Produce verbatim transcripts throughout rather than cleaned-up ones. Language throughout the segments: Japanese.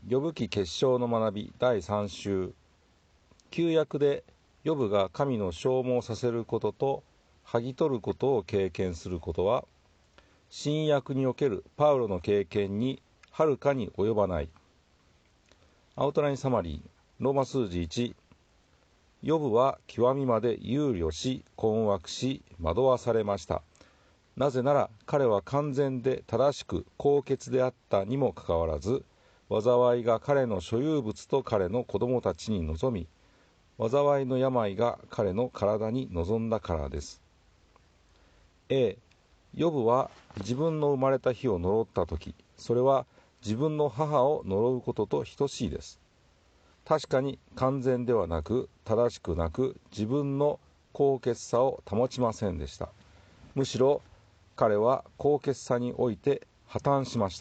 ヨブ記結晶の学びだいさん週。旧約でヨブが神の消耗させることと剥ぎ取ることを経験することは、新約におけるパウロの経験にはるかに及ばない。アウトラインサマリー、ローマ数字いち。ヨブは極みまで憂慮し、困惑し、惑わされました。なぜなら彼は完全で正しく高潔であったにもかかわらず、災いが彼の所有物と彼の子供たちに望み、災いの病が彼の体に望んだからです。A、ヨブは自分の生まれた日を呪ったとき、それは自分の母を呪うことと等しいです。確かに完全ではなく、正しくなく、自分の高潔さを保ちませんでした。むしろ彼は高潔さにおいて破綻しました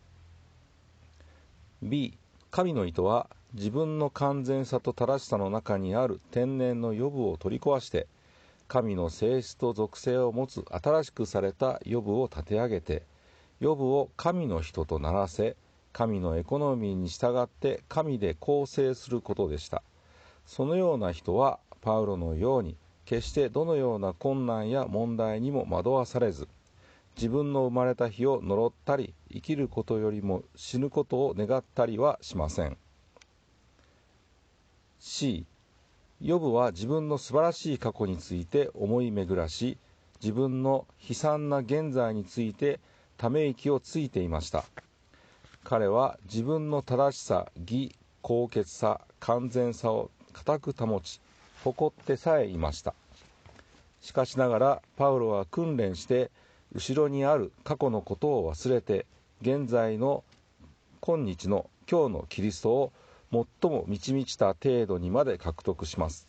。B、神の意図は自分の完全さと正しさの中にある天然のヨブを取り壊して、神の性質と属性を持つ新しくされたヨブを立て上げて、ヨブを神の人とならせ、神のエコノミーに従って神で構成することでした。そのような人はパウロのように決してどのような困難や問題にも惑わされず、自分の生まれた日を呪ったり、生きることよりも死ぬことを願ったりはしません。C、ヨブは自分の素晴らしい過去について思い巡らし、自分の悲惨な現在についてため息をついていました。彼は自分の正しさ、義、高潔さ、完全さを固く保ち、誇ってさえいました。しかしながらパウロは訓練して、後ろにある過去のことを忘れて、現在の今日の今日のキリストを最も満ち満ちた程度にまで獲得しました。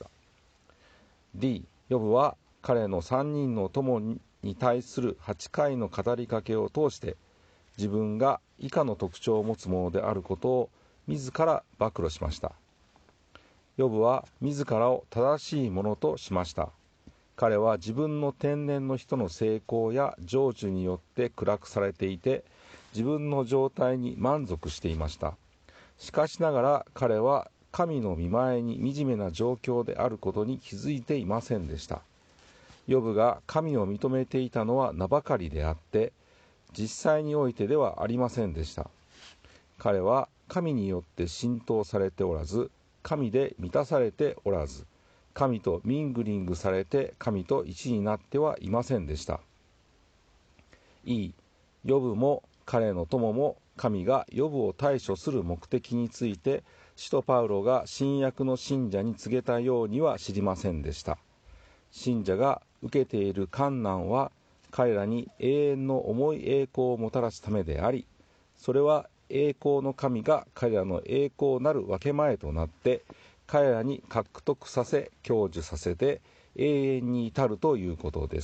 D、ヨブは彼のさんにんの友に対するはちかいの語りかけを通して、自分が以下の特徴を持つものであることを自ら暴露しました。ヨブは自らを正しいものとしました。彼は自分の天然の人の成功や成就によって暗くされていて、自分の状態に満足していました。しかしながら彼は神の御前に惨めな状況であることに気づいていませんでした。ヨブが神を認めていたのは名ばかりであって、実際においてではありませんでした。彼は神によって浸透されておらず、神で満たされておらず、神とミングリングされて神と一になってはいませんでした。E、ヨブも彼の友も神がヨブを対処する目的について、使徒パウロが新約の信者に告げたようには知りませんでした。信者が受けている患難は彼らに永遠の重い栄光をもたらすためであり、それは栄光の神が彼らの栄光なる分け前となって、彼らに獲得させ享受させて永遠に至るということです。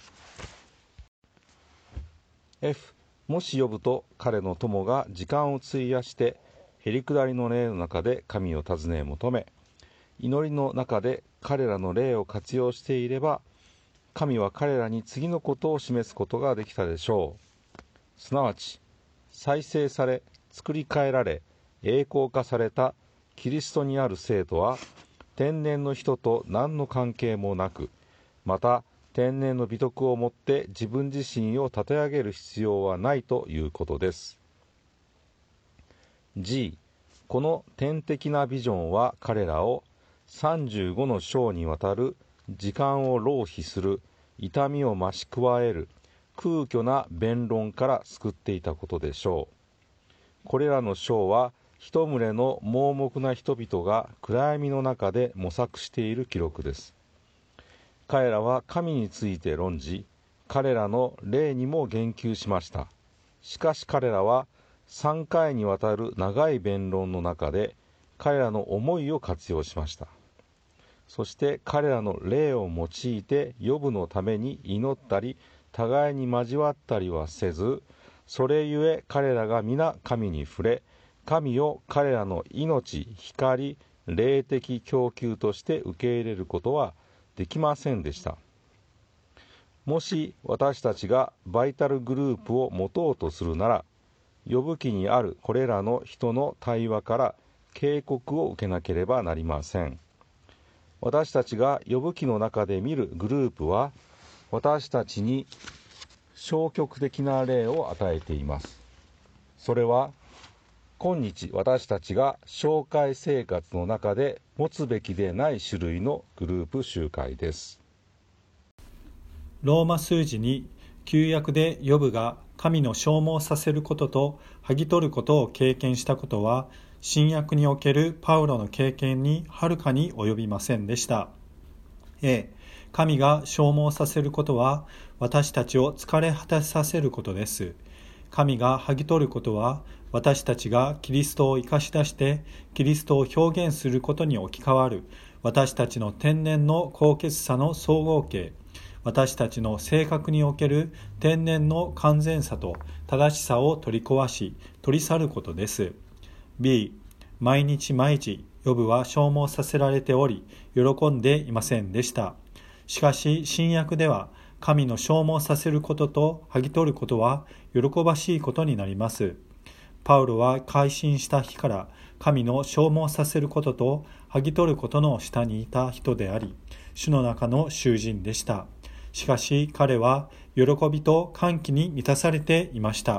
F、もしヨブと彼の友が時間を費やしてへりくだりの霊の中で神を尋ね求め、祈りの中で彼らの霊を活用していれば、神は彼らに次のことを示すことができたでしょう。すなわち再生され、作り変えられ、栄光化されたキリストにある生徒は、天然の人と何の関係もなく、また天然の美徳をもって自分自身を立て上げる必要はないということです。 G、この天的なビジョンは彼らをさんじゅうごの章にわたる時間を浪費する、痛みを増し加える空虚な弁論から救っていたことでしょう。これらの章は一群れの盲目な人々が暗闇の中で模索している記録です。彼らは神について論じ、彼らの霊にも言及しました。しかし彼らはさんかいにわたる長い弁論の中で彼らの思いを活用しました。そして彼らの霊を用いてヨブのために祈ったり、互いに交わったりはせず、それゆえ彼らが皆神に触れ、神を彼らの命、光、霊的供給として受け入れることはできませんでした。もし私たちがバイタルグループを持とうとするなら、 呼ぶ記にあるこれらの人の対話から警告を受けなければなりません。私たちが呼ぶ記の中で見るグループは、私たちに消極的な例を与えています。それは、今日私たちが教会生活の中で持つべきでない種類のグループ集会です。 ローマ数字に旧約でヨブが神の消耗させることと剥ぎ取ることを経験したことは、新約におけるパウロの経験にはるかに及びませんでした。A、神が消耗させることは私たちを疲れ果たさせることです。神が剥ぎ取ることは私たちがキリストを生かし出してキリストを表現することに置き換わる私たちの天然の高潔さの総合形、私たちの性格における天然の完全さと正しさを取り壊し取り去ることです。B、毎日毎日ヨブは消耗させられており喜んでいませんでした。しかし新約では神の消耗させることと剥ぎ取ることは喜ばしいことになります。パウロは改心した日から神の消耗させることと剥ぎ取ることの下にいた人であり、主の中の囚人でした。しかし彼は喜びと歓喜に満たされていました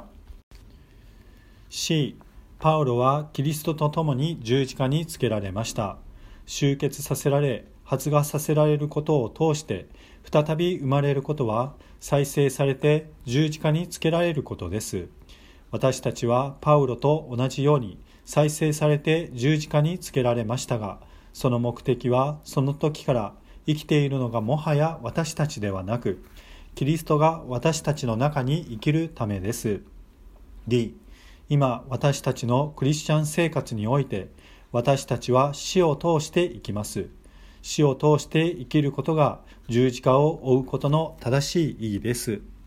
。C、パウロはキリストと共に十字架につけられました。集結させられ、発芽させられることを通して再び生まれることは再生されて十字架につけられることです。私たちはパウロと同じように再生されて十字架につけられましたが、その目的はその時から生きているのがもはや私たちではなく、キリストが私たちの中に生きるためです。D、今私たちのクリスチャン生活において私たちは死を通して生きます。死を通して生きることが十字架を追うことの正しい意義です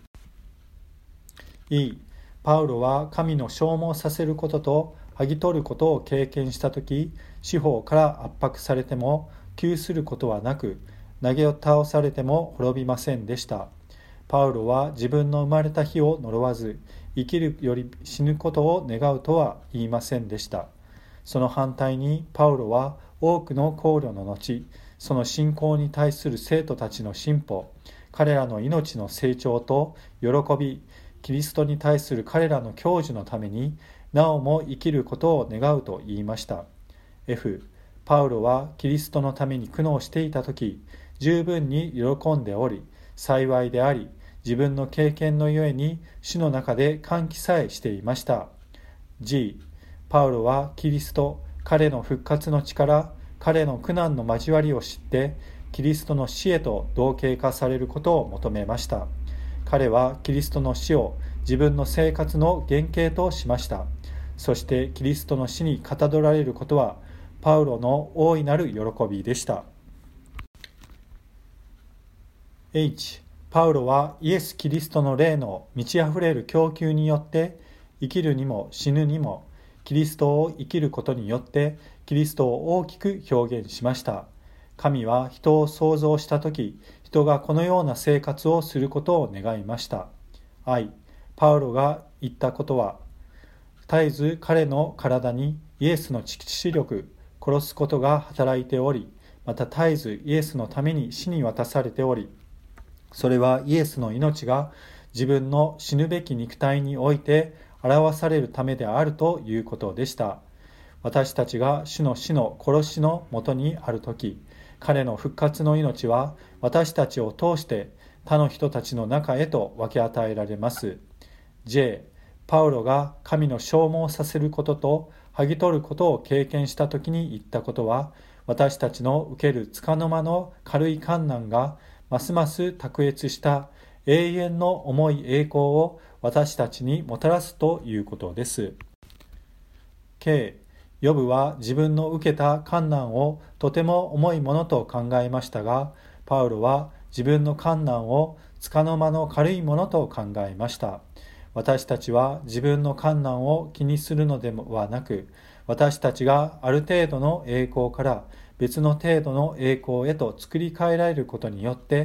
。E、パウロは神の消耗させることと剥ぎ取ることを経験したとき、四方から圧迫されても窮することはなく、投げを倒されても滅びませんでした。パウロは自分の生まれた日を呪わず、生きるより死ぬことを願うとは言いませんでした。その反対にパウロは多くの考慮の後、その信仰に対する生徒たちの進歩、彼らの命の成長と喜び、キリストに対する彼らの享受のためになおも生きることを願うと言いました。F、パウロはキリストのために苦悩していたとき、十分に喜んでおり、幸いであり、自分の経験のゆえに主の中で歓喜さえしていました。G、パウロはキリスト、彼の復活の力、彼の苦難の交わりを知って、キリストの死へと同型化されることを求めました。彼はキリストの死を自分の生活の原型としました。そしてキリストの死にかたどられることは、パウロの大いなる喜びでした。H、パウロはイエス・キリストの霊の満ち溢れる供給によって、生きるにも死ぬにも、キリストを生きることによって、キリストを大きく表現しました。神は人を創造したとき、人がこのような生活をすることを願いました。I、パウロが言ったことは、絶えず彼の体にイエスの致死力、殺すことが働いており、また絶えずイエスのために死に渡されており、それはイエスの命が自分の死ぬべき肉体において表されるためであるということでした。私たちが主の死の殺しのもとにあるとき、彼の復活の命は私たちを通して他の人たちの中へと分け与えられます。J、パウロが神の消耗させることと剥ぎ取ることを経験したときに言ったことは、私たちの受ける束の間の軽い困難がますます卓越した永遠の重い栄光を私たちにもたらすということです。K、ヨブは自分の受けた困難をとても重いものと考えましたが、パウロは自分の困難を束の間の軽いものと考えました。私たちは自分の困難を気にするのではなく、私たちがある程度の栄光から別の程度の栄光へと作り変えられることによって、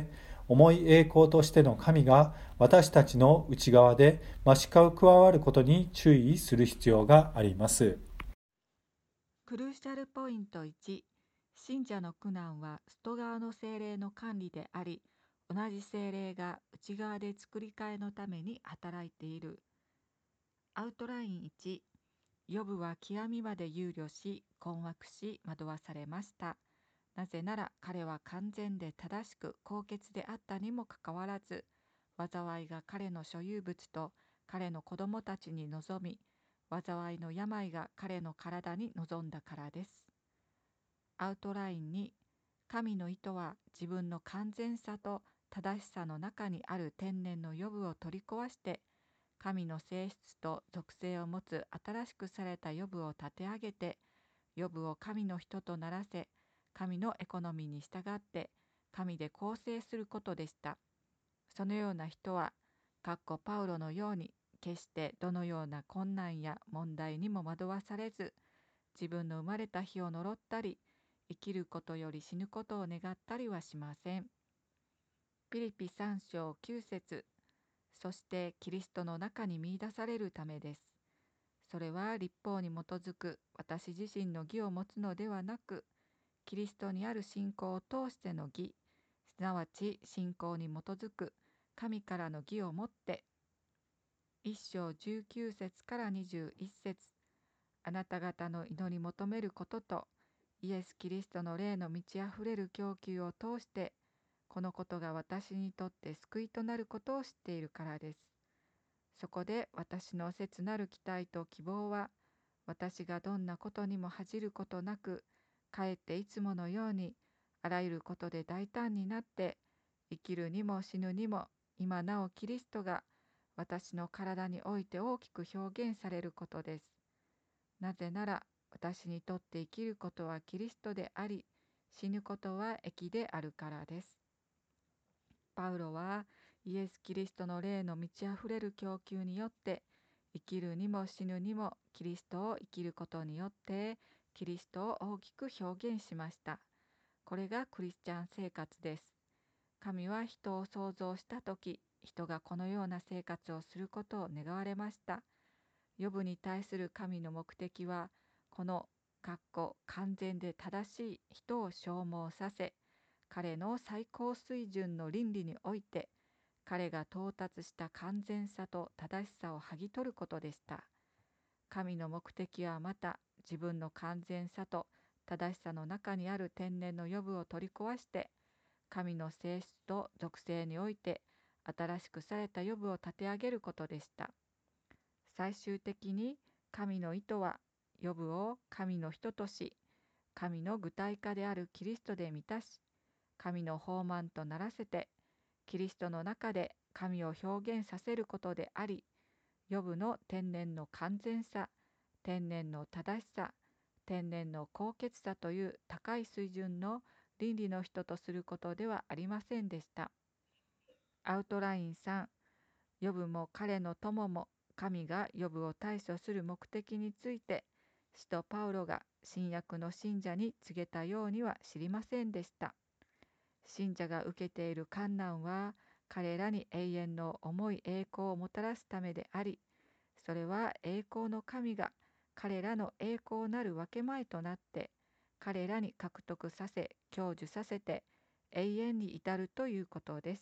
重い栄光としての神が私たちの内側で増し加わることに注意する必要があります。 クルーシャルポイントいち、信者の苦難は外側の精霊の管理であり、同じ精霊が内側で作り替えのために働いている。アウトラインいち、ヨブは極みまで憂慮し、困惑し、惑わされました。なぜなら彼は完全で正しく高潔であったにもかかわらず、災いが彼の所有物と彼の子供たちに望み、災いの病が彼の体に望んだからです。アウトラインに、神の意図は自分の完全さと正しさの中にある天然のヨブを取り壊して、神の性質と属性を持つ新しくされたヨブを立て上げて、ヨブを神の人とならせ、神のエコノミーに従って神で構成することでした。そのような人は、かっこパウロのように、決してどのような困難や問題にも惑わされず、自分の生まれた日を呪ったり、生きることより死ぬことを願ったりはしません。ピリピさん章きゅう節、そしてキリストの中に見出されるためです。それは律法に基づく私自身の義を持つのではなく、キリストにある信仰を通しての義、すなわち信仰に基づく神からの義をもって、一章じゅうきゅう節からにじゅういち節、あなた方の祈り求めることと、イエス・キリストの霊の満ち溢れる供給を通して、このことが私にとって救いとなることを知っているからです。そこで私の切なる期待と希望は、私がどんなことにも恥じることなく、かえっていつものように、あらゆることで大胆になって、生きるにも死ぬにも、今なおキリストが私の体において大きく表現されることです。なぜなら、私にとって生きることはキリストであり、死ぬことは益であるからです。パウロは、イエス・キリストの霊の満ち溢れる供給によって、生きるにも死ぬにもキリストを生きることによって、キリストを大きく表現しました。これがクリスチャン生活です。神は人を創造したとき、人がこのような生活をすることを願われました。ヨブに対する神の目的は、このかっこ完全で正しい人を消耗させ、彼の最高水準の倫理において、彼が到達した完全さと正しさを剥ぎ取ることでした。神の目的はまた、自分の完全さと正しさの中にある天然のヨブを取り壊して、神の性質と属性において新しくされたヨブを立て上げることでした。最終的に神の意図は、ヨブを神の人とし、神の具体化であるキリストで満たし、神の豊満とならせて、キリストの中で神を表現させることであり、ヨブの天然の完全さ、天然の正しさ、天然の高潔さという高い水準の倫理の人とすることではありませんでした。アウトラインさん、ヨブも彼の友も神がヨブを対処する目的について、使徒パウロが新約の信者に告げたようには知りませんでした。信者が受けている患難は、彼らに永遠の重い栄光をもたらすためであり、それは栄光の神が彼らの栄光なる分け前となって、彼らに獲得させ、享受させて、永遠に至るということです。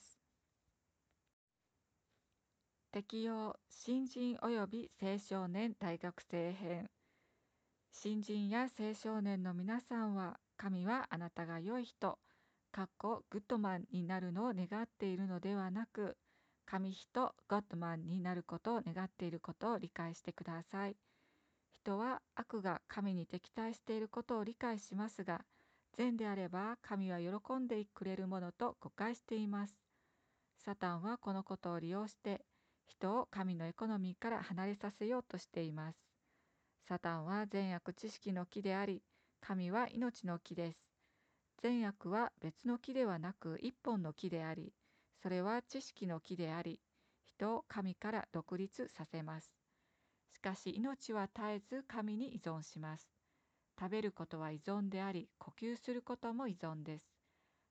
適用新人及び青少年大学生編。新人や青少年の皆さんは、神はあなたが良い人、かっこグッドマンになるのを願っているのではなく、神人ゴッドマンになることを願っていることを理解してください。人は悪が神に敵対していることを理解しますが、善であれば神は喜んでくれるものと誤解しています。サタンはこのことを利用して、人を神のエコノミーから離れさせようとしています。サタンは善悪知識の木であり、神は命の木です。善悪は別の木ではなく一本の木であり、それは知識の木であり、人を神から独立させます。しかし命は絶えず神に依存します。食べることは依存であり、呼吸することも依存です。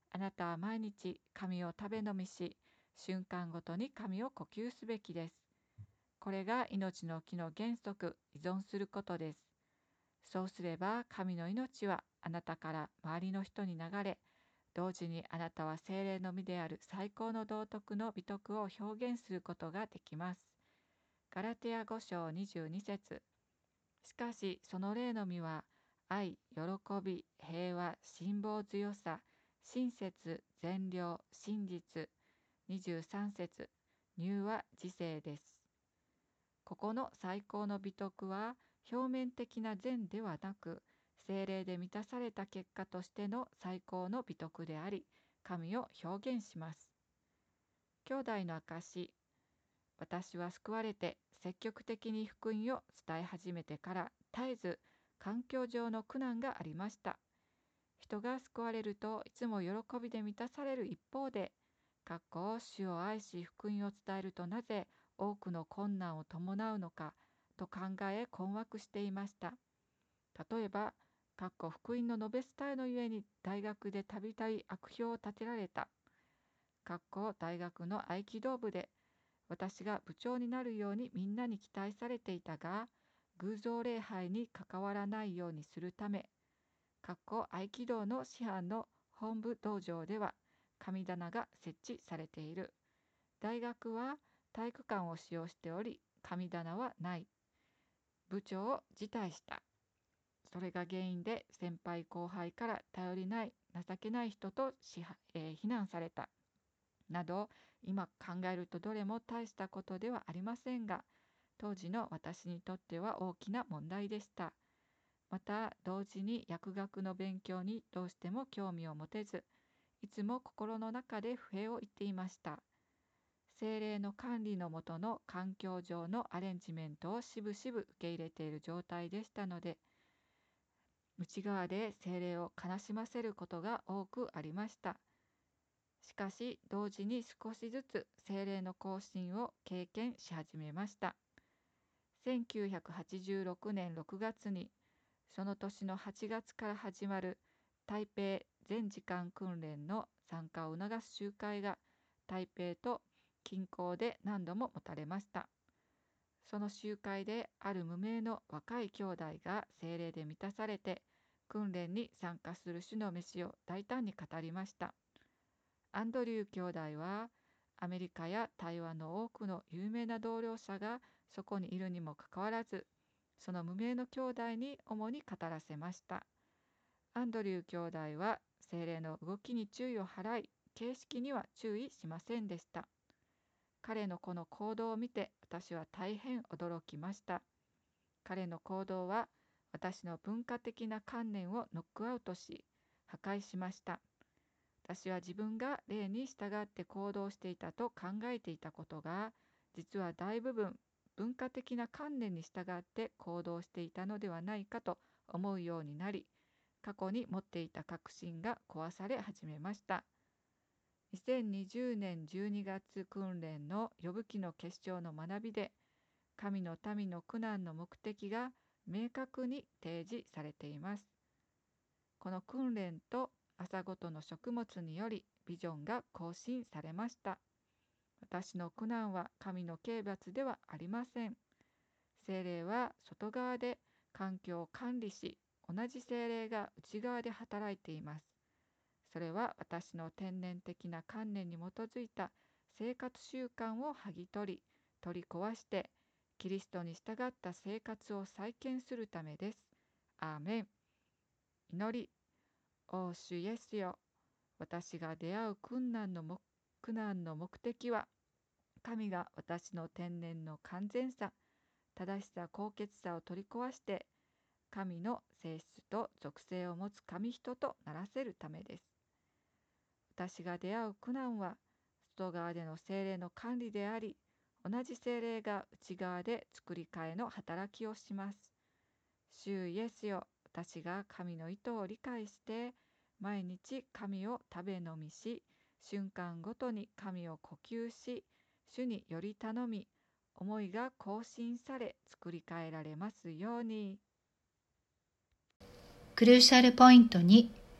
あなたは毎日神を食べ飲みし、瞬間ごとに神を呼吸すべきです。これが命の木の原則、依存することです。そうすれば神の命はあなたから周りの人に流れ、同時にあなたは聖霊の実である最高の道徳の美徳を表現することができます。ガラテヤご章にじゅうに節。しかしその霊の実は愛、喜び、平和、辛抱強さ、親切、善良、真実。にじゅうさん節。柔和、自制です。ここの最高の美徳は表面的な善ではなく、聖霊で満たされた結果としての最高の美徳であり、神を表現します。兄弟の証。私は救われて積極的に福音を伝え始めてから絶えず環境上の苦難がありました。人が救われるといつも喜びで満たされる一方で、かっこ主を愛し福音を伝えるとなぜ多くの困難を伴うのかと考え困惑していました。例えば、かっこ福音の述べ伝えのゆえに大学でたびたび悪評を立てられた。かっこ大学の合気道部で私が部長になるようにみんなに期待されていたが、偶像礼拝に関わらないようにするため、かっこ合気道の師範の本部道場では神棚が設置されている。大学は体育館を使用しており、神棚はない。部長を辞退した。それが原因で先輩後輩から頼りない、情けない人とし、えー非難された。など、今考えるとどれも大したことではありませんが、当時の私にとっては大きな問題でした。また、同時に薬学の勉強にどうしても興味を持てず、いつも心の中で不平を言っていました。聖霊の管理の下の環境上のアレンジメントをしぶしぶ受け入れている状態でしたので、内側で聖霊を悲しませることが多くありました。しかし、同時に少しずつ聖霊の更新を経験し始めました。せんきゅうひゃくはちじゅうろくねんろくがつに、その年のはちがつから始まる台北全時間訓練の参加を促す集会が台北と近郊で何度も持たれました。その集会である無名の若い兄弟が聖霊で満たされて訓練に参加する主の飯を大胆に語りました。アンドリュー兄弟はアメリカや台湾の多くの有名な同僚者がそこにいるにもかかわらず、その無名の兄弟に主に語らせました。アンドリュー兄弟は聖霊の動きに注意を払い、形式には注意しませんでした。彼のこの行動を見て私は大変驚きました。彼の行動は私の文化的な観念をノックアウトし、破壊しました。私は自分が霊に従って行動していたと考えていたことが、実は大部分文化的な観念に従って行動していたのではないかと思うようになり、過去に持っていた確信が壊され始めました。にせんにじゅうねんじゅうにがつ訓練の呼ぶ記の結晶の学びで、神の民の苦難の目的が明確に提示されています。この訓練と朝ごとの食物によりビジョンが更新されました。私の苦難は神の刑罰ではありません。聖霊は外側で環境を管理し、同じ聖霊が内側で働いています。それは私の天然的な観念に基づいた生活習慣を剥ぎ取り、取り壊して、キリストに従った生活を再建するためです。アーメン。祈り。お主イエスよ、私が出会う苦難の目苦難の目的は、神が私の天然の完全さ、正しさ、高潔さを取り壊して、神の性質と属性を持つ神人とならせるためです。私が出会う苦難は、外側での聖霊の管理であり、同じ聖霊が内側で作り変えの働きをします。主イエスよ、私が神の意図を理解して、毎日神を食べ飲みし、瞬間ごとに神を呼吸し、主により頼み、思いが更新され作り変えられますように。 クルーシャルポイントに、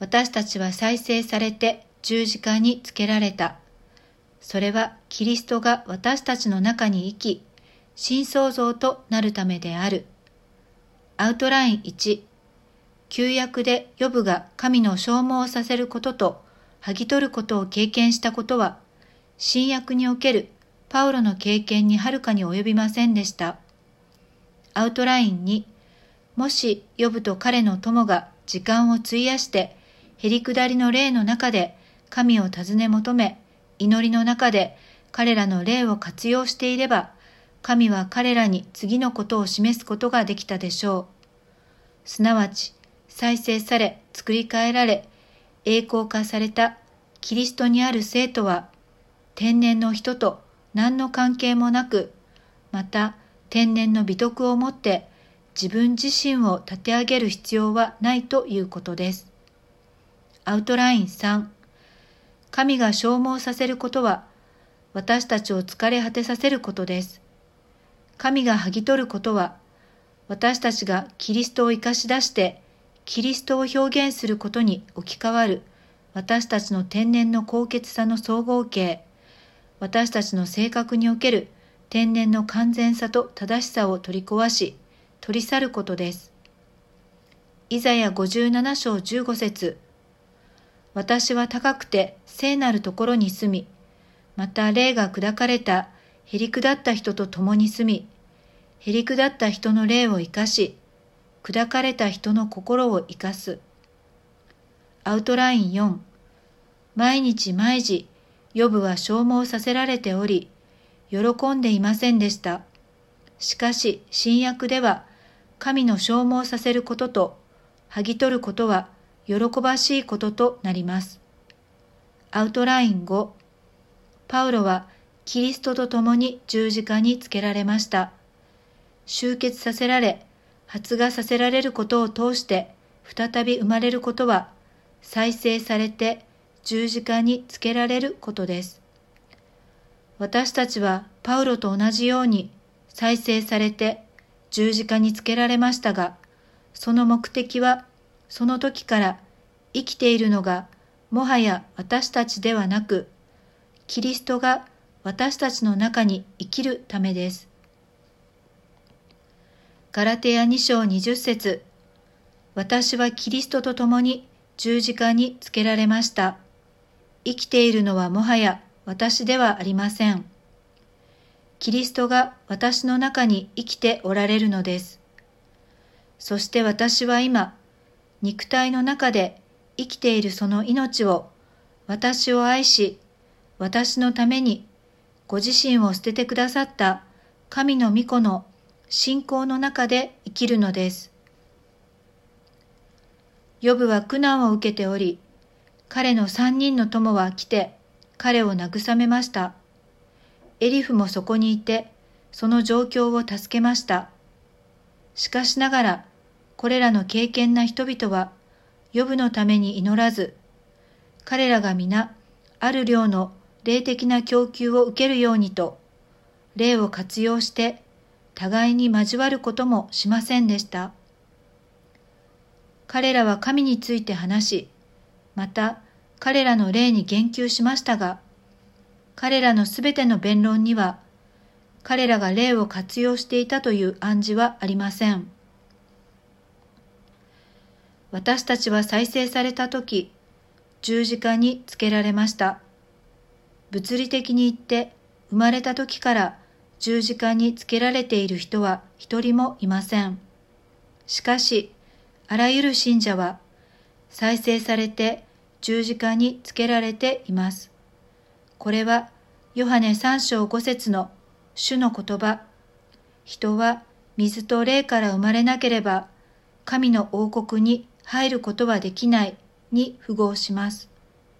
私たちは再生されて十字架につけられた。それはキリストが私たちの中に生き、新創造となるためである。アウトラインいち、旧約でヨブが神の消耗させることと剥ぎ取ることを経験したことは、新約におけるパウロの経験にはるかに及びませんでした。アウトラインに、もしヨブと彼の友が時間を費やしてへりくだりの霊の中で神を尋ね求め、祈りの中で彼らの霊を活用していれば、神は彼らに次のことを示すことができたでしょう。すなわち、再生され、作り変えられ、栄光化されたキリストにある生徒は、天然の人と何の関係もなく、また天然の美徳をもって自分自身を立て上げる必要はないということです。アウトラインさん、神が消耗させることは、私たちを疲れ果てさせることです。神が剥ぎ取ることは、私たちがキリストを生かし出して、キリストを表現することに置き換わる、私たちの天然の高潔さの総合形、私たちの性格における天然の完全さと正しさを取り壊し、取り去ることです。イザヤごじゅうなな章じゅうご節、私は高くて聖なるところに住み、また霊が砕かれた、へりくだった人と共に住み、へりくだった人の霊を生かし、砕かれた人の心を生かす。アウトラインよん、毎日毎時、ヨブは消耗させられており、喜んでいませんでした。しかし、新約では、神の消耗させることと、剥ぎ取ることは、喜ばしいこととなります。アウトラインご、パウロは、キリストと共に十字架につけられました。集結させられ、発芽させられることを通して、再び生まれることは、再生されて十字架につけられることです。私たちはパウロと同じように再生されて十字架につけられましたが、その目的は、その時から生きているのが、もはや私たちではなく、キリストが私たちの中に生きるためです。ガラテヤに章にじゅう節、私はキリストと共に十字架につけられました。生きているのはもはや私ではありません。キリストが私の中に生きておられるのです。そして私は今、肉体の中で生きているその命を、私を愛し、私のためにご自身を捨ててくださった神の御子の信仰の中で生きるのです。ヨブは苦難を受けており、彼の三人の友は来て彼を慰めました。エリフもそこにいて、その状況を助けました。しかしながら、これらの敬虔な人々は、ヨブのために祈らず、彼らが皆、ある量の霊的な供給を受けるようにと、霊を活用して、互いに交わることもしませんでした。彼らは神について話し、また彼らの霊に言及しましたが、彼らのすべての弁論には、彼らが霊を活用していたという暗示はありません。私たちは再生されたとき、十字架につけられました。物理的に言って、生まれたときから十字架につけられている人は一人もいません。しかし、あらゆる信者は、再生されて十字架につけられています。これは、ヨハネさん章ご節の主の言葉、人は水と霊から生まれなければ、神の王国に入ることはできないに符合します。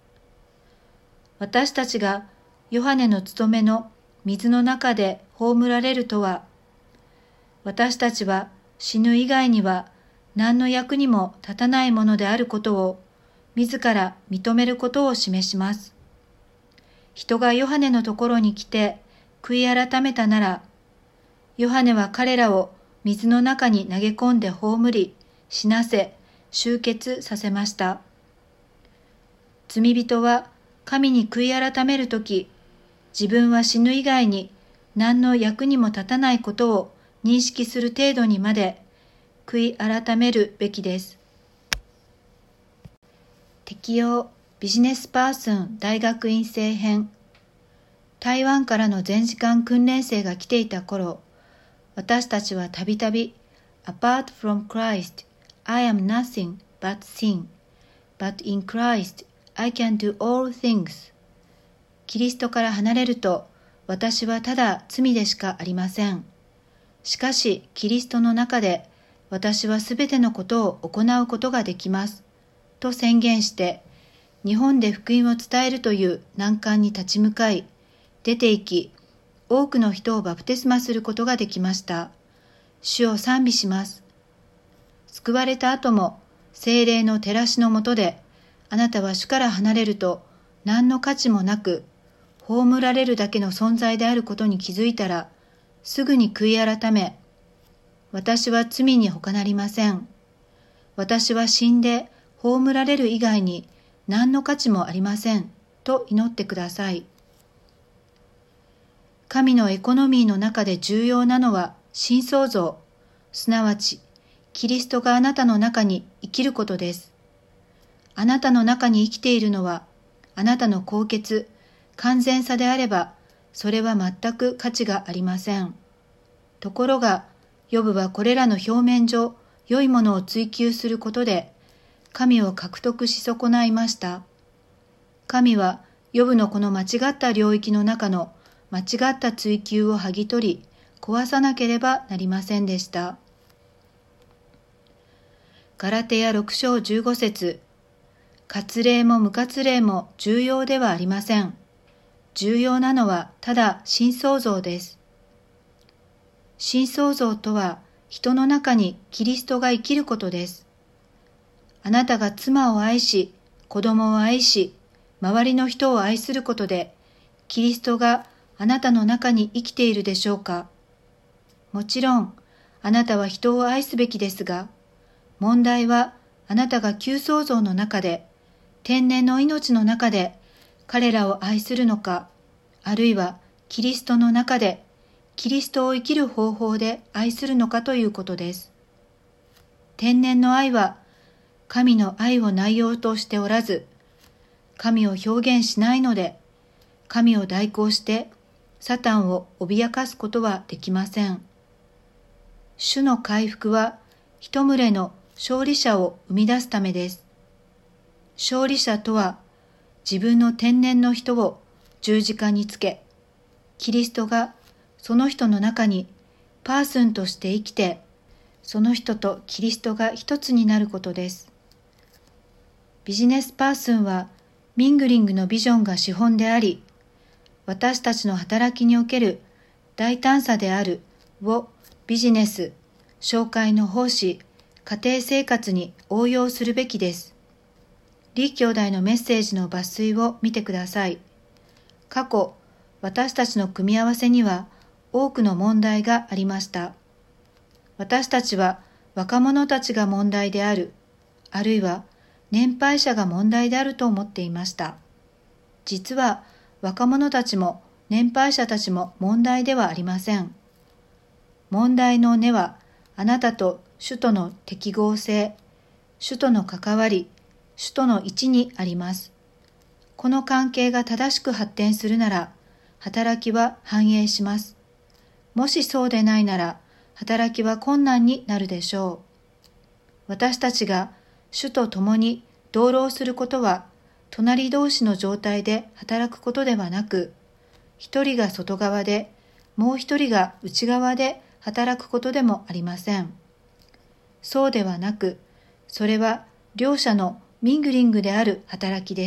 私たちがヨハネの務めの水の中で葬られるとは、私たちは死ぬ以外には何の役にも立たないものであることを自ら認めることを示します。人がヨハネのところに来て悔い改めたなら、ヨハネは彼らを水の中に投げ込んで葬り、死なせ、集結させました。 罪人は神に悔い改めるとき、自分は死ぬ以外に何の役にも立たないことを認識する程度にまで悔い改めるべきです。適用ビジネスパーソン大学院生編。台湾からの全時間訓練生が来ていた頃、私たちはたびたび Apart from Christ, I am nothing but sin, but in Christ, I can do all things. キリストから離れると、私はただ罪でしかありません。しかし、キリストの中で、私はすべてのことを行うことができます。と宣言して、日本で福音を伝えるという難関に立ち向かい、出て行き、多くの人をバプテスマすることができました。主を賛美します。救われた後も、聖霊の照らしのもとで、あなたは主から離れると、何の価値もなく、葬られるだけの存在であることに気づいたら、すぐに悔い改め、私は罪に他なりません。私は死んで葬られる以外に何の価値もありません。と祈ってください。神のエコノミーの中で重要なのは新創造、すなわちキリストがあなたの中に生きることです。あなたの中に生きているのは、あなたの高潔、完全さであれば、それは全く価値がありません。ところが、ヨブはこれらの表面上、良いものを追求することで、神を獲得し損ないました。神は、ヨブのこの間違った領域の中の間違った追求を剥ぎ取り、壊さなければなりませんでした。ガラテヤろく章じゅうご節、割礼も無割礼も重要ではありません。重要なのはただ新創造です。新創造とは人の中にキリストが生きることです。あなたが妻を愛し、子供を愛し、周りの人を愛することで、キリストがあなたの中に生きているでしょうか。もちろん、あなたは人を愛すべきですが、問題はあなたが旧創造の中で、天然の命の中で彼らを愛するのか、あるいはキリストの中で、キリストを生きる方法で愛するのかということです。天然の愛は、神の愛を内容としておらず、神を表現しないので、神を代行して、サタンを脅かすことはできません。主の回復は、一群れの勝利者を生み出すためです。勝利者とは、自分の天然の人を十字架につけ、キリストがその人の中にパーソンとして生きて、その人とキリストが一つになることです。ビジネスパーソンはミングリングのビジョンが資本であり、私たちの働きにおける大胆さであるをビジネス、紹介の奉仕、家庭生活に応用するべきです。李兄弟のメッセージの抜粋を見てください。過去、私たちの組み合わせには多くの問題がありました。私たちは若者たちが問題である、あるいは年配者が問題であると思っていました。実は若者たちも年配者たちも問題ではありません。問題の根はあなたと主との適合性、主との関わり、主との一にあります。この関係が正しく発展するなら、働きは繁栄します。もしそうでないなら、働きは困難になるでしょう。私たちが主と共に同労することは、隣同士の状態で働くことではなく、一人が外側で、もう一人が内側で働くことでもありません。そうではなく、それは両者のミングリングである働きです。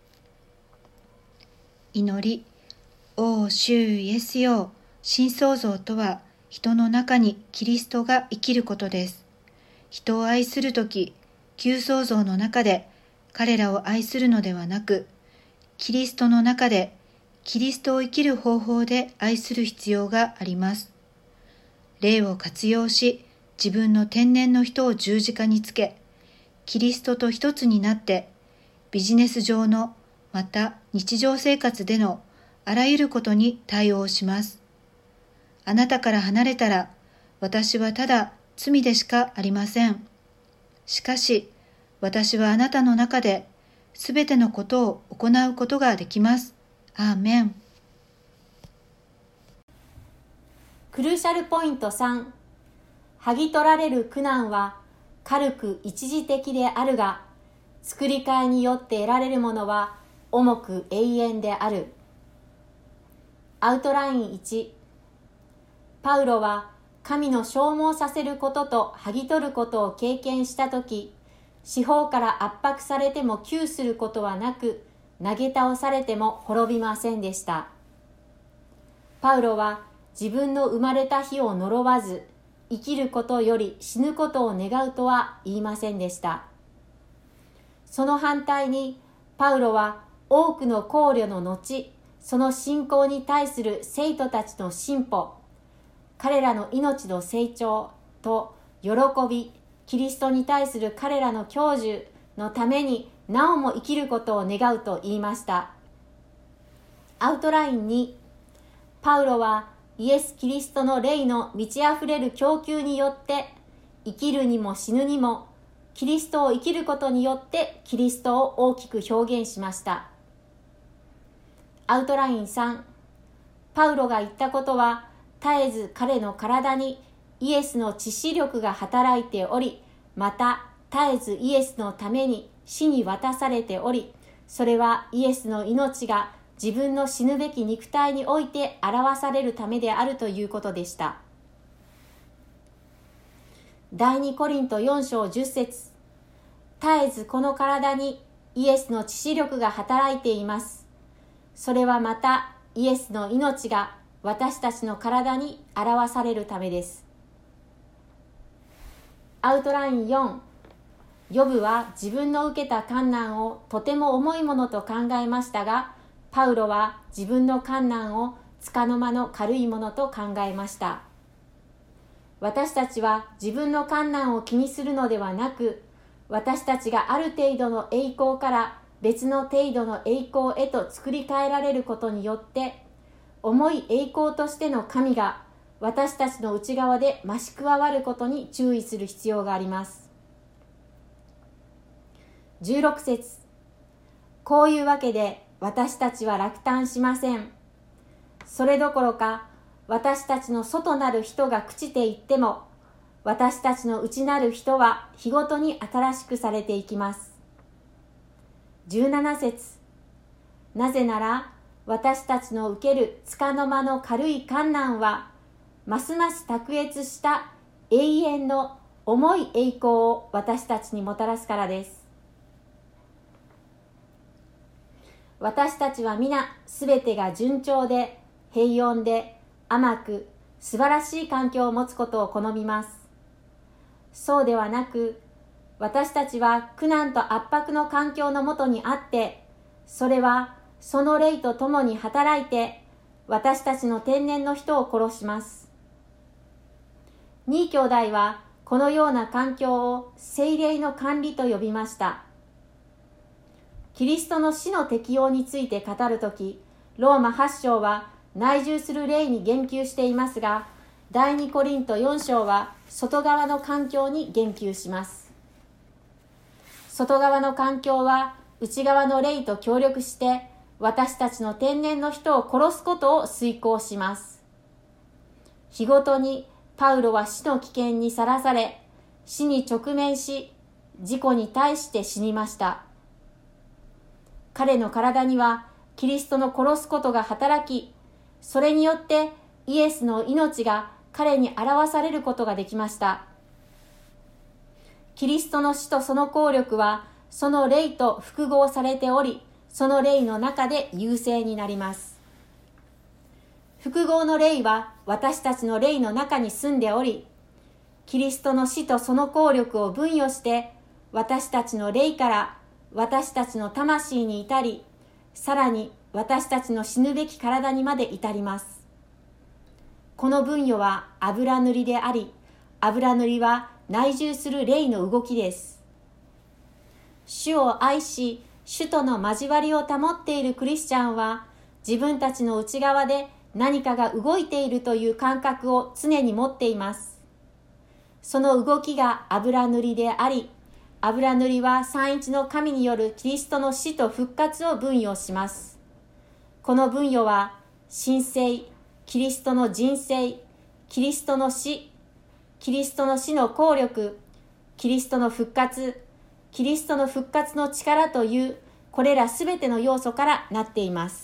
祈り、おー主イエスよ、新創造とは人の中にキリストが生きることです。人を愛するとき、旧創造の中で彼らを愛するのではなく、キリストの中でキリストを生きる方法で愛する必要があります。霊を活用し、自分の天然の人を十字架につけ、キリストと一つになって、 ビジネス上の、また日常生活でのあらゆることに対応します。あなたから離れたら、私はただ罪でしかありません。しかし、私はあなたの中で、すべてのことを行うことができます。アーメン。 クルーシャルポイントさん、剥ぎ取られる苦難は軽く一時的であるが、作り替えによって得られるものは重く永遠である。アウトラインいち、パウロは神の消耗させることと剥ぎ取ることを経験したとき、四方から圧迫されても窮することはなく、投げ倒されても滅びませんでした。パウロは自分の生まれた日を呪わず、生きることより死ぬことを願うとは言いませんでした。その反対に、パウロは多くの考慮の後、その信仰に対する生徒たちの進歩、彼らの命の成長と喜び、キリストに対する彼らの享受のためになおも生きることを願うと言いました。アウトラインに、パウロはイエス・キリストの霊の満ち溢れる供給によって生きるにも死ぬにもキリストを生きることによってキリストを大きく表現しました。アウトラインさん、パウロが言ったことは絶えず彼の体にイエスの致死力が働いており、また絶えずイエスのために死に渡されており、それはイエスの命が自分の死ぬべき肉体において表されるためであるということでした。第二コリントよん章じゅっ節、絶えずこの体にイエスの致死力が働いています。それはまたイエスの命が私たちの体に表されるためです。アウトラインよん、ヨブは自分の受けた患難をとても重いものと考えましたが、パウロは自分の患難を束の間の軽いものと考えました。私たちは自分の患難を気にするのではなく、私たちがある程度の栄光から別の程度の栄光へと作り変えられることによって、重い栄光としての神が私たちの内側で増し加わることに注意する必要があります。じゅうろく節、こういうわけで私たちは落胆しません。それどころか私たちの外なる人が朽ちていっても、私たちの内なる人は日ごとに新しくされていきます。じゅうなな節、なぜなら私たちの受ける束の間の軽い患難は、ますます卓越した永遠の重い栄光を私たちにもたらすからです。私たちは皆すべてが順調で平穏で甘く素晴らしい環境を持つことを好みます。そうではなく、私たちは苦難と圧迫の環境のもとにあって、それはその霊と共に働いて私たちの天然の人を殺します。ニー兄弟はこのような環境を聖霊の管理と呼びました。キリストの死の適用について語るとき、ローマはち章は内住する霊に言及していますが、第二コリントよん章は外側の環境に言及します。外側の環境は内側の霊と協力して私たちの天然の人を殺すことを遂行します。日ごとにパウロは死の危険にさらされ、死に直面し、自己に対して死にました。彼の体にはキリストの殺すことが働き、それによってイエスの命が彼に表されることができました。キリストの死とその効力はその霊と複合されており、その霊の中で優勢になります。複合の霊は私たちの霊の中に住んでおり、キリストの死とその効力を分与して私たちの霊から私たちの魂に至り、さらに私たちの死ぬべき体にまで至ります。この分与は油塗りであり、油塗りは内住する霊の動きです。主を愛し、 主との交わりを保っているクリスチャンは、自分たちの内側で何かが動いているという感覚を常に持っています。その動きが油塗りであり、油塗りは三一の神によるキリストの死と復活を分与します。この分与は、神聖、キリストの人生、キリストの死、キリストの死の効力、キリストの復活、キリストの復活の力という、これらすべての要素からなっています。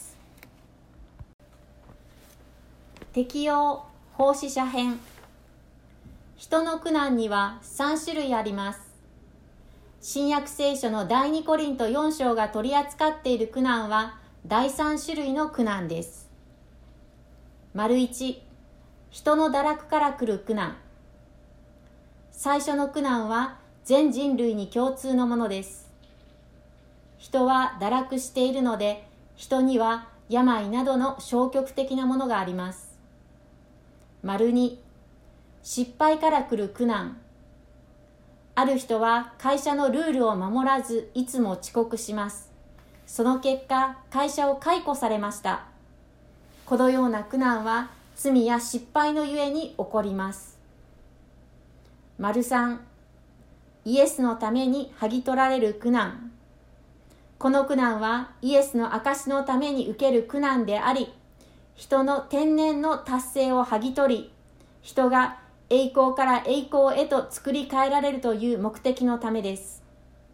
適用奉仕者編。人の苦難にはさん種類あります。新約聖書の第二コリントよん章が取り扱っている苦難は第三種類の苦難です。丸一、人の堕落から来る苦難。最初の苦難は全人類に共通のものです。人は堕落しているので、人には病などの消極的なものがあります。丸二、失敗から来る苦難。ある人は会社のルールを守らずいつも遅刻します。その結果、会社を解雇されました。このような苦難は罪や失敗のゆえに起こります。丸三、イエスのために剥ぎ取られる苦難。この苦難はイエスの証のために受ける苦難であり、人の天然の達成を剥ぎ取り、人が栄光から栄光へと作り変えられるという目的のためです。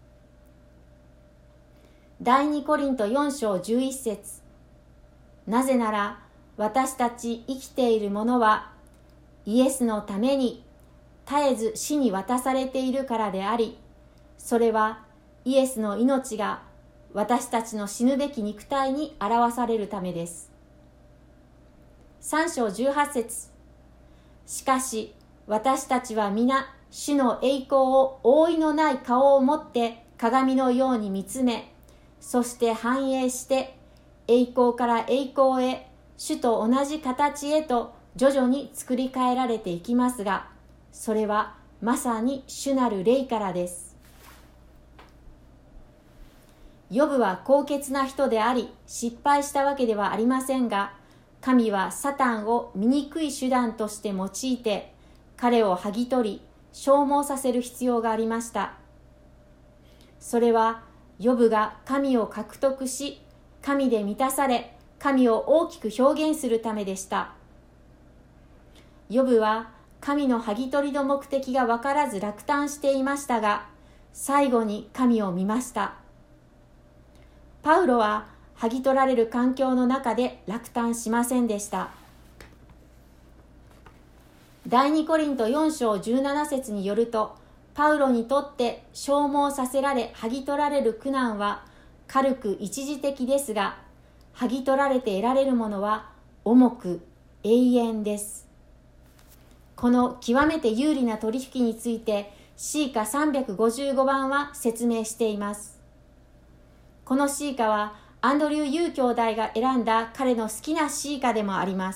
第二コリントよん章じゅういち節。なぜなら私たち生きている者はイエスのために絶えず死に渡されているからであり、それはイエスの命が私たちの死ぬべき肉体に表されるためです。さん章じゅうはち節。しかし私たちは皆主の栄光を覆いのない顔を持って鏡のように見つめ、そして反映して栄光から栄光へ、主と同じ形へと徐々に作り変えられていきますが、それはまさに主なる霊からです。ヨブは高潔な人であり失敗したわけではありませんが、神はサタンを醜い手段として用いて彼を剥ぎ取り消耗させる必要がありました。それはヨブが神を獲得し、神で満たされ、神を大きく表現するためでした。ヨブは神の剥ぎ取りの目的が分からず落胆していましたが、最後に神を見ました。パウロは剥ぎ取られる環境の中で落胆しませんでした。第二コリントよん章じゅうなな節によると、パウロにとって消耗させられ剥ぎ取られる苦難は軽く一時的ですが、剥ぎ取られて得られるものは重く永遠です。この極めて有利な取引について詩歌さんびゃくごじゅうごばんは説明しています。この詩歌はアンドリュー・ユー兄弟が選んだ彼の好きな詩歌でもあります。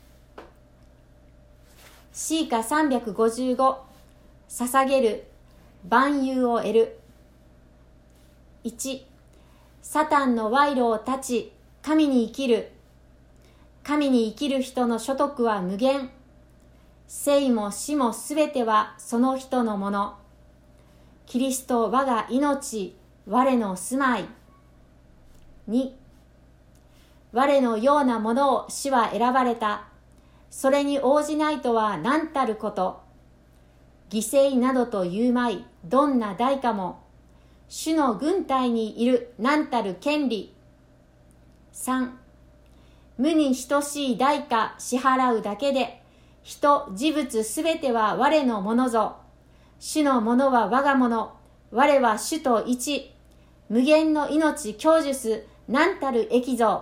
詩歌さんびゃくごじゅうご、捧げる、万有を得る。いち、サタンの賄賂を断ち、神に生きる。神に生きる人の所得は無限。生も死もすべてはその人のもの。キリスト我が命、我の住まい。に、我のようなものを主は選ばれた。それに応じないとは何たること。犠牲などというまい、どんな代価も。主の軍隊にいる何たる権利。さん、無に等しい代価支払うだけで、人、事物すべては我のものぞ。主のものは我がもの。我は主と一。無限の命享受す何たる益ぞ。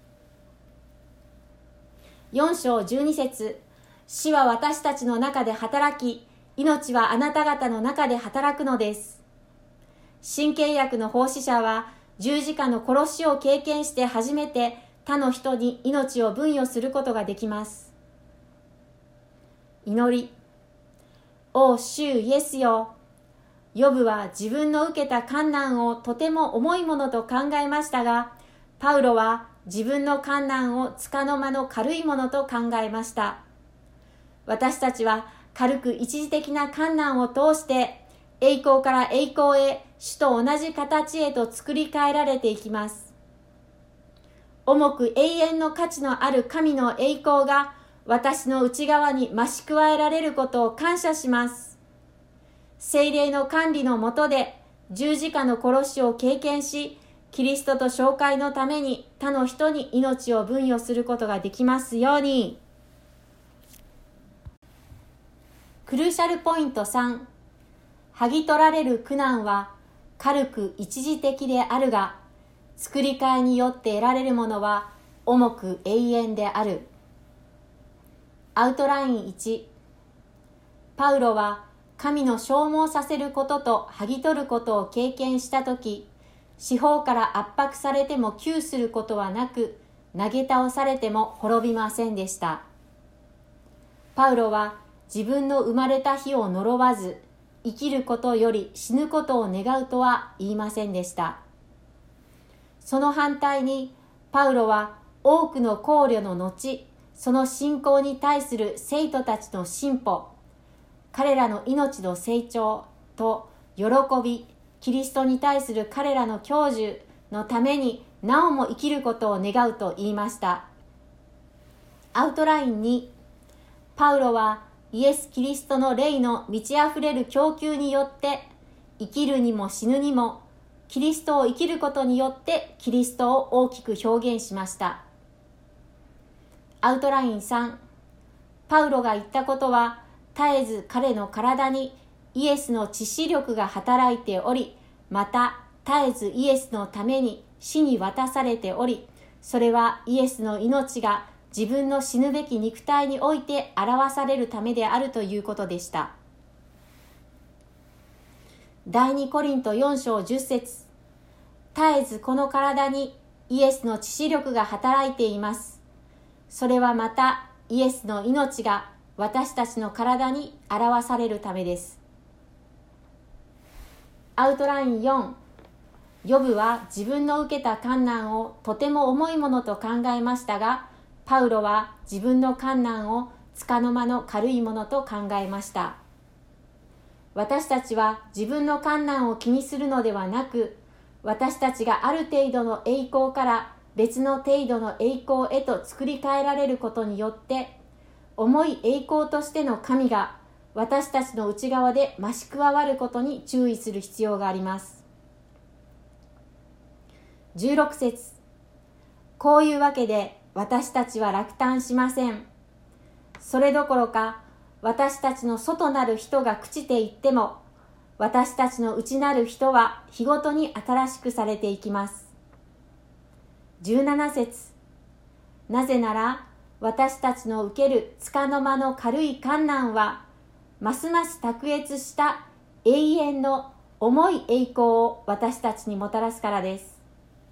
よん章じゅうに節。死は私たちの中で働き、命はあなた方の中で働くのです。新契約の奉仕者は十字架の殺しを経験して初めて他の人に命を分与することができます。祈り。お主イエスよ、 ヨブは自分の受けた患難をとても重いものと考えましたが、パウロは自分の患難を束の間の軽いものと考えました。私たちは軽く一時的な患難を通して栄光から栄光へ、主と同じ形へと作り変えられていきます。重く永遠の価値のある神の栄光が私の内側に増し加えられることを感謝します。聖霊の管理の下で十字架の殺しを経験し、キリストと紹介のために他の人に命を分与することができますように。クルーシャルポイントさん、剥ぎ取られる苦難は軽く一時的であるが、作り替えによって得られるものは重く永遠である。アウトラインいち、パウロは神の消耗させることと剥ぎ取ることを経験したとき、四方から圧迫されても窮することはなく、投げ倒されても滅びませんでした。パウロは自分の生まれた日を呪わず、生きることより死ぬことを願うとは言いませんでした。その反対に、パウロは多くの考慮の後、その信仰に対する生徒たちの進歩、彼らの命の成長と喜び、キリストに対する彼らの享受のためになおも生きることを願うと言いました。アウトラインに、パウロはイエス・キリストの霊の満ち溢れる供給によって生きるにも死ぬにもキリストを生きることによってキリストを大きく表現しました。アウトラインさん、パウロが言ったことは絶えず彼の体にイエスの致死力が働いており、また絶えずイエスのために死に渡されており、それはイエスの命が自分の死ぬべき肉体において表されるためであるということでした。第二コリントよん章じゅっ節、絶えずこの体にイエスの致死力が働いています。それはまたイエスの命が私たちの体に表されるためです。アウトラインよん、ヨブは自分の受けた患難をとても重いものと考えましたが、パウロは自分の患難を束の間の軽いものと考えました。私たちは自分の患難を気にするのではなく、私たちがある程度の栄光から別の程度の栄光へと作り変えられることによって、重い栄光としての神が私たちの内側で増し加わることに注意する必要があります。じゅうろく節、こういうわけで私たちは落胆しません。それどころか私たちの外なる人が朽ちていっても、私たちの内なる人は日ごとに新しくされていきます。じゅうなな節、なぜなら私たちの受ける束の間の軽い患難は、ますます卓越した永遠の重い栄光を私たちにもたらすからです。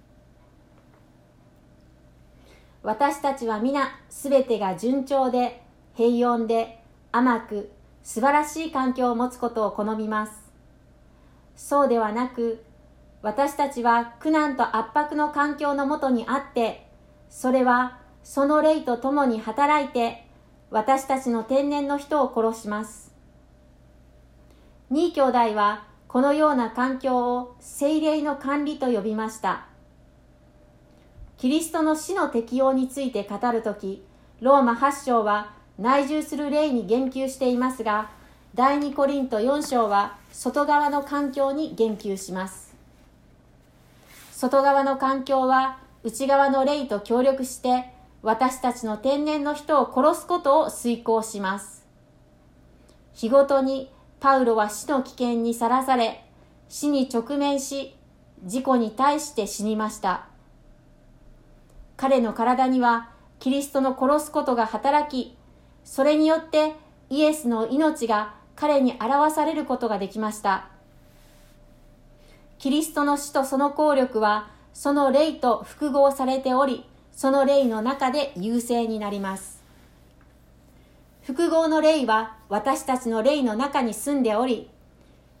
私たちは皆すべてが順調で平穏で甘く素晴らしい環境を持つことを好みます。そうではなく、私たちは苦難と圧迫の環境のもとにあって、それはその霊と共に働いて私たちの天然の人を殺します。ニー兄弟はこのような環境を聖霊の管理と呼びました。キリストの死の適用について語るとき、ローマはち章は内住する霊に言及していますが、第二コリントよん章は外側の環境に言及します。外側の環境は内側の霊と協力して私たちの天然の人を殺すことを遂行します。日ごとにパウロは死の危険にさらされ、死に直面し、自己に対して死にました。彼の体にはキリストの殺すことが働き、それによってイエスの命が彼に表されることができました。キリストの死とその効力はその霊と複合されており、その霊の中で優勢になります。複合の霊は私たちの霊の中に住んでおり、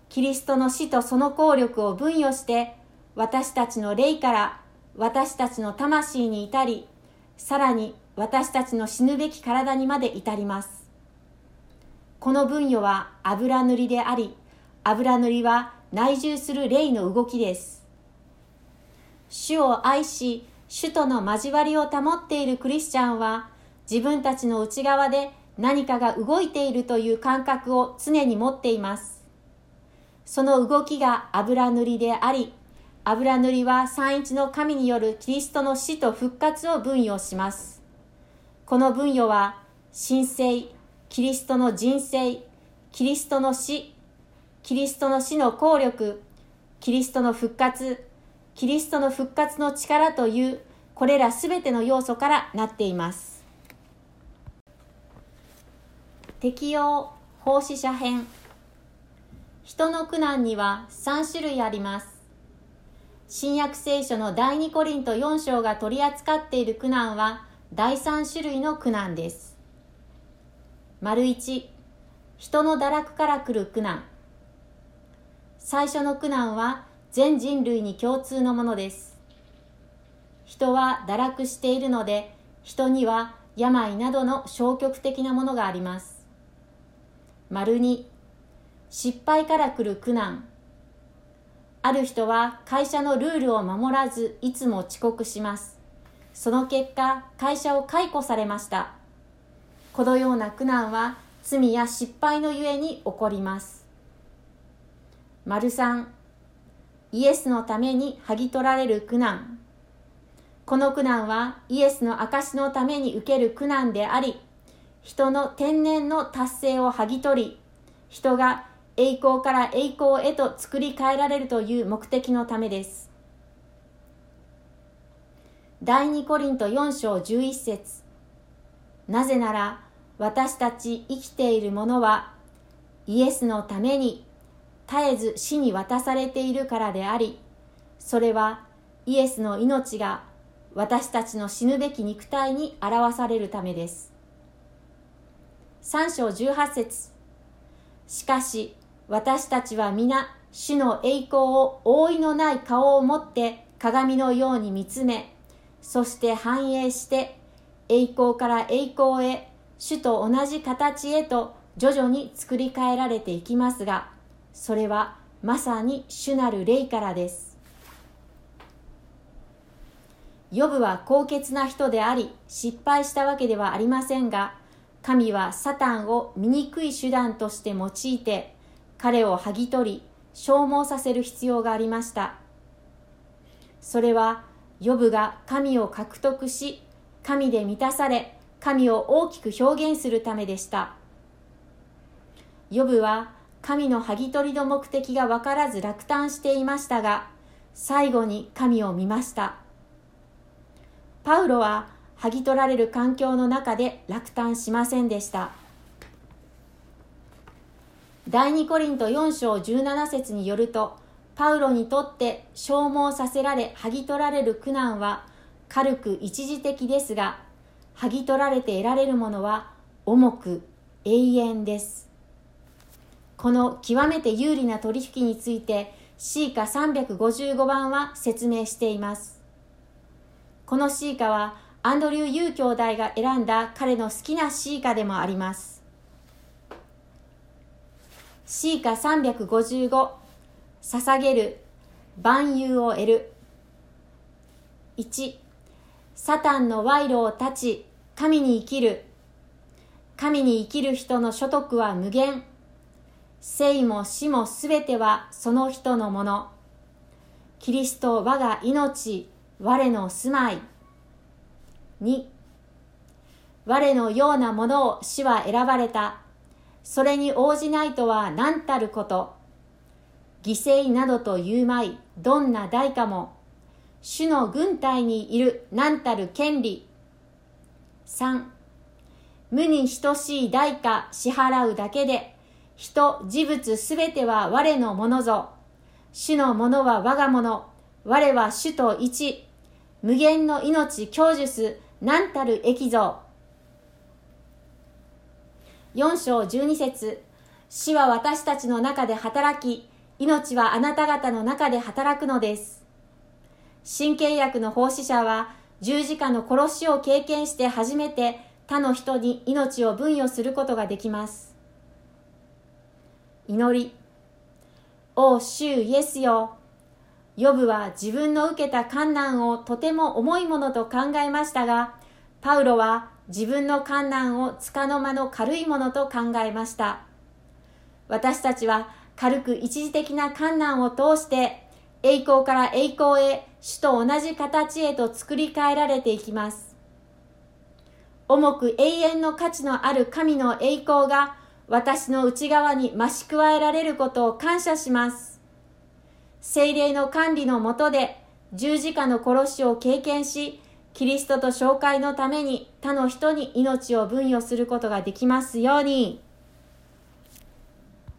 キリストの死とその効力を分与して、私たちの霊から私たちの魂に至り、さらに私たちの死ぬべき体にまで至ります。この分与は油塗りであり、油塗りは内住する霊の動きです。主を愛し、主との交わりを保っているクリスチャンは、自分たちの内側で何かが動いているという感覚を常に持っています。その動きが油塗りであり、油塗りは三一の神によるキリストの死と復活を分与します。この分与は、神聖、キリストの人生、キリストの死、キリストの死の効力、キリストの復活、キリストの復活の力という、これらすべての要素からなっています。適用奉仕者編。人の苦難にはさん種類あります。新約聖書の第二コリントよん章が取り扱っている苦難はだいさん種類の苦難です。丸いち、人の堕落から来る苦難。最初の苦難は全人類に共通のものです。人は堕落しているので、人には病などの消極的なものがあります。丸に、失敗から来る苦難。ある人は会社のルールを守らずいつも遅刻します。その結果、会社を解雇されました。このような苦難は罪や失敗のゆえに起こります。丸さん、イエスのために剥ぎ取られる苦難。この苦難はイエスの証のために受ける苦難であり、人の天然の達成を剥ぎ取り、人が栄光から栄光へと作り変えられるという目的のためです。第二コリントよん章じゅういち節。なぜなら私たち生きている者はイエスのために絶えず死に渡されているからであり、それはイエスの命が私たちの死ぬべき肉体に表されるためです。さん章じゅうはち節。しかし私たちは皆主の栄光を覆いのない顔を持って鏡のように見つめ、そして反映して栄光から栄光へ、主と同じ形へと徐々に作り変えられていきますが、それはまさに主なる霊からです。ヨブは高潔な人であり失敗したわけではありませんが、神はサタンを醜い手段として用いて彼を剥ぎ取り消耗させる必要がありました。それはヨブが神を獲得し、神で満たされ、神を大きく表現するためでした。ヨブは神の剥ぎ取りの目的が分からず落胆していましたが、最後に神を見ました。パウロは剥ぎ取られる環境の中で落胆しませんでした。第二コリントよん章じゅうなな節によると、パウロにとって消耗させられ剥ぎ取られる苦難は軽く一時的ですが、剥ぎ取られて得られるものは重く永遠です。この極めて有利な取引について詩歌さんびゃくごじゅうごばんは説明しています。この詩歌はアンドリュー・ユー兄弟が選んだ彼の好きな詩歌でもあります。詩歌さんびゃくごじゅうご、捧げる、万有を得る。いち、サタンの賄賂を断ち、神に生きる。神に生きる人の所得は無限。生も死もすべてはその人のもの。キリスト我が命、我の住まい。に、我のようなものを主は選ばれた。それに応じないとは何たること。犠牲などというまい、どんな代価も。主の軍隊にいる何たる権利。さん、無に等しい代価支払うだけで、人、事物すべては我のものぞ。主のものは我がもの。我は主と一。無限の命享受す何たる益ぞ。よん章じゅうに節。主は私たちの中で働き、 命はあなた方の中で働くのです。新契約の奉仕者は十字架の殺しを経験して初めて他の人に命を分与することができます。祈り。お主イエスよ、ヨブは自分の受けた患難をとても重いものと考えましたが、パウロは自分の患難を束の間の軽いものと考えました。私たちは軽く一時的な患難を通して栄光から栄光へ、主と同じ形へと作り変えられていきます。重く永遠の価値のある神の栄光が私の内側に増し加えられることを感謝します。聖霊の管理の下で十字架の殺しを経験し、キリストと紹介のために他の人に命を分与することができますように。